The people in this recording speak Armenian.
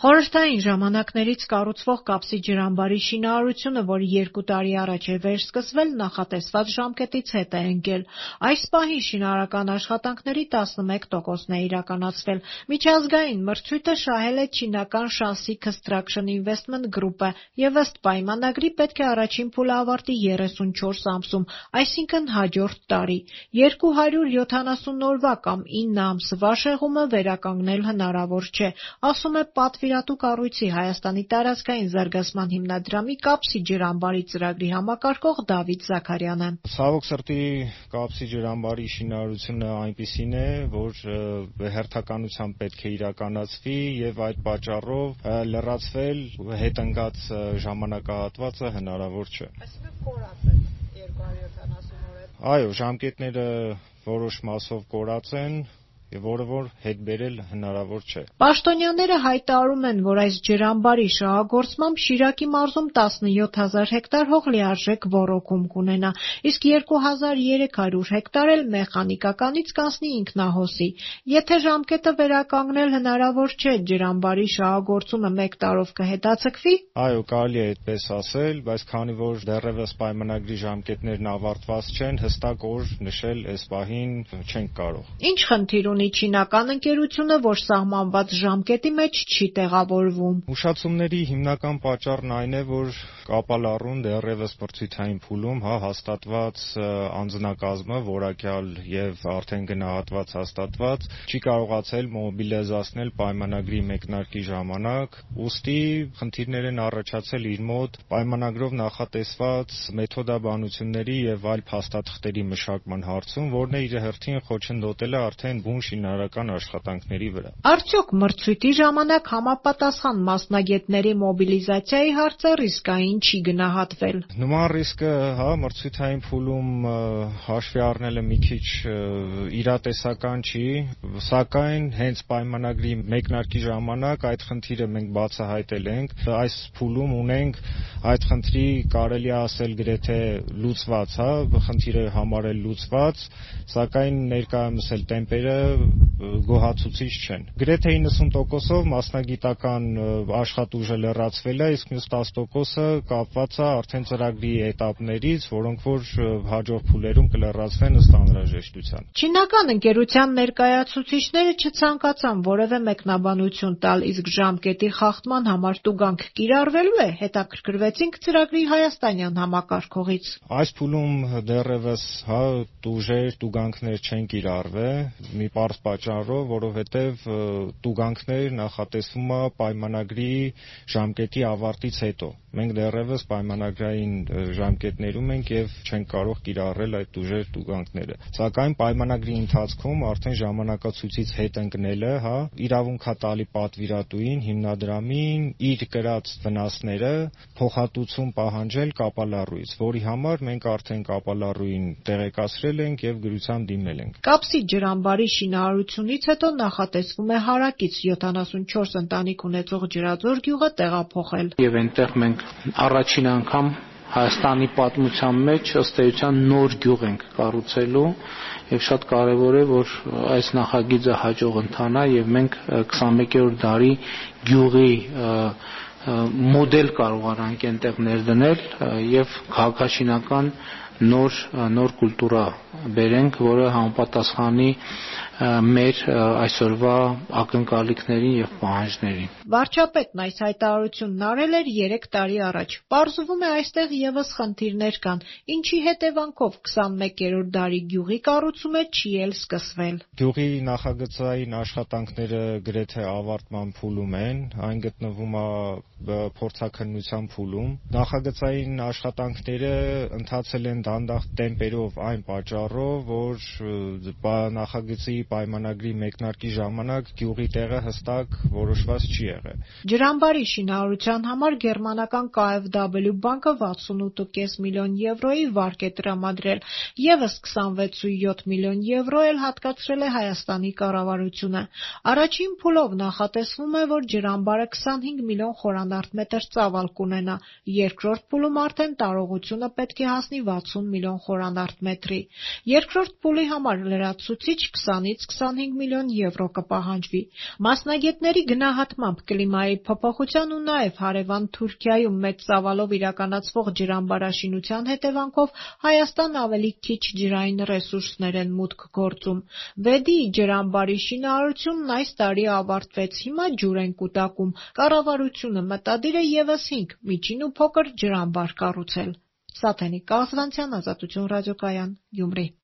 Խորհրդային ժամանակներից կառուցվող կապսի ջրամբարի շինարարությունը, որը 2 տարի առաջ է վերսկսվել, նախատեսված ժամկետից հետ է ընկել։ Այս պահին շինարարական աշխատանքների 11%-ն է իրականացվել։ Միջազգային մրցույթը շահել է չինական Shaanxi Construction Investment Group-ը և ըստ պայմանագրի պետք է առաջին փուլը ավարտի 34 ամսում, այսինքն հաջորդ տարի։ 270 օրվա կամ 9 ամսվա շեղումը վերականգնել հնարավոր չէ, ասում է պատվիրատու կառույցի Հայաստանի տարածքային զարգացման հիմնադրամի կապսի ջրամբարի ծրագրի համակարգող Դավիթ Զաքարյանը։ Ցավոք սրտի կապսի ջրամբարի շինարարությունը այնպիսին է, որ հերթականությամբ պետք է իրականացվի եւ այդ պատճառով լրացվել հետ ընկած ժամանակահատվածը հնարավոր չէ։ Այսինքն կորած է 270 օրը։ Այո, ժամկետները որոշ մասով կորած են, որը որ հետ բերել հնարավոր չէ։ Պաշտոնյաները հայտարարում են, որ այս ջրամբարի շահագործմամբ Շիրակի մարզում 17,000 հեկտար հող լիարժեք ոռոգում կունենա, իսկ 2,300 հեկտար էլ մեխանիկականից կանցնի ինքնահոսի։ Եթե ժամկետը վերականգնել հնարավոր չէ, ջրամբարի շահագործումը 1 տարով կհետաձգվի։ Այո, կարելի է այդպես ասել, բայց քանի որ դեռևս պայմանագրի ժամկետներն ավարտված չեն, հստակ օր նշել այս պահին չենք կարող։ Ինչ խնդիր ունի չինական ընկերությունը, որ սահմանված ժամկետի մեջ չի տեղավորվում։ Ուշացումների հիմնական պատճառն այն է, որ կապալառուն դեռևս մրցութային փուլում հաստատված անձնակազմը, որակյալ եւ արդեն գնահատված հաստատված, չի կարողացել մոբիլիզացնել պայմանագրի մեկնարկի ժամանակ, ուստի խնդիրներ են առաջացել իր մոտ պայմանագրով նախատեսված մեթոդաբանությունների եւ այլ փաստաթղթերի մշակման հարցում, որն է իր հերթին խոչընդոտել է արդեն բուն շինարարական աշխատանքների վրա։ Արդյոք մրցույթի ժամանակ համապատասխան մասնագետների մոբիլիզացիայի հարցը ռիսկային չի գնահատվել։ Նման ռիսկը, մրցութային փուլում հաշվի առնելը մի քիչ իրատեսական չի, սակայն հենց պայմանագրի մեկնարկի ժամանակ այդ խնդիրը մենք բացահայտել ենք։ Այս փուլում ունենք այդ խնդրի կարելի ասել գրեթե լուծված, խնդիրը համարել լուծված, սակայն ներկայումս էլ տեմպերը գոհացուցիչ չեն։ Գրեթե 90%-ով մասնագիտական աշխատուժը լրացվել է, իսկ մյուս 10%-ը կապված է արդեն ծրագրի էտապներից, որոնք որ հաջորդ փուլերում կլրացվեն ըստ անհրաժեշտության։ Չինական ընկերության ներկայացուցիչները չցանկացան որևէ մեկնաբանություն տալ, իսկ ժամկետի խախտման համար տուգանք կիրառվելու է, հետաքրքրվեցինք ծրագրի հայաստանյան համակարգողից։ Այս փուլում դեռևս տուգանքներ չեն կիրառվել, մի պարզ պատճառով, որովհետև տուգանքներ նախատեսվում է պայմանագրի ժամկետի ավարտից հետո։ Մենք դեռևս պայմանագրային ժամկետներում ենք եւ չենք կարող կիրառել այդ ուժեր տուգանքները։ Սակայն պայմանագրի ընթացքում արդեն ժամանակացույցից հետ ընկնելը, իրավունք է տալի պատվիրատուին, հիմնադրամին իր կրած վնասները փոխհատուցում պահանջել կապալառուից, որի համար մենք արդեն կապալառուին տեղեկացրել ենք եւ գրությամբ դիմել ենք։ Կապսի ջրամբարի շինարարությունից հետո նախատեսվում է հարակից 74 ընտանիք ունեցող Ջրաձոր գյուղը տեղափոխել։ Եվ այնտեղ մենք առաջին անգամ Հայաստանի պատմության մեջ ըստ էության նոր գյուղ ենք կառուցելու եւ շատ կարեւոր է, որ այս նախագիծը հաջող ընթանա եւ մենք 21-րդ դարի գյուղի մոդել կարողանանք այնտեղ ներդնել եւ քաղաքաշինական նոր կուլտուրա բերենք, որը համապատասխանի մեր այսօրվա ակնկալիքներին եւ պահանջներին։ Վարչապետն այս հայտարարությունն արել էր 3 տարի առաջ։ Պարզվում է այստեղ եւս խնդիրներ կան, ինչի հետևանքով 21-րդ դարի գյուղի կառուցումը չի էլ սկսվել։ Գյուղի նախագծային աշխատանքները գրեթե ավարտման փուլում են, այն գտնվում է փորձաքննության փուլում։ Նախագծային աշխատանքները ընթացել են դանդաղ տեմպերով այն պատճառով, որ նախագծի պայմանագրի մեկնարկի ժամանակ գյուղի տեղը հստակ որոշված չի եղել։ Ջրամբարի շինարարության համար գերմանական KfW բանկը 68.5 միլիոն եվրոյի վարկ է տրամադրել, եւս 26.7 միլիոն եվրո էլ հատկացրել է Հայաստանի կառավարությունը։ Առաջին փուլով նախատեսվում է, որ ջրամբարը 25 միլիոն խորանարդ մետր ծավալ կունենա, երկրորդ փուլում արդեն տարողությունը պետք է հասնի 60 միլիոն խորանարդ մետրի։ Երկրորդ փուլի համար լրացուցիչ 20-ից 25 միլիոն եվրո կպահանջվի։ Մասնագետների գնահատմամբ կլիմայի փոփոխության ու նաև հարևան Թուրքիայում մեծ ծավալով իրականացվող ջրամբարաշինության հետևանքով Հայաստան ավելի քիչ ջրային ռեսուրսներ են մուտք գործում։ Վեդի ջրամբարի շինարարությունն այս տարի ավարտվեց, հիմա ջուր են կուտակում։ Կառավարությունը մտադիր է ևս 5 միջին ու փոքր ջրամբար կառուցել։ Սաթենիկ Կաղզվանցյան, Ազատություն ռադիոկայան, Գյումրի։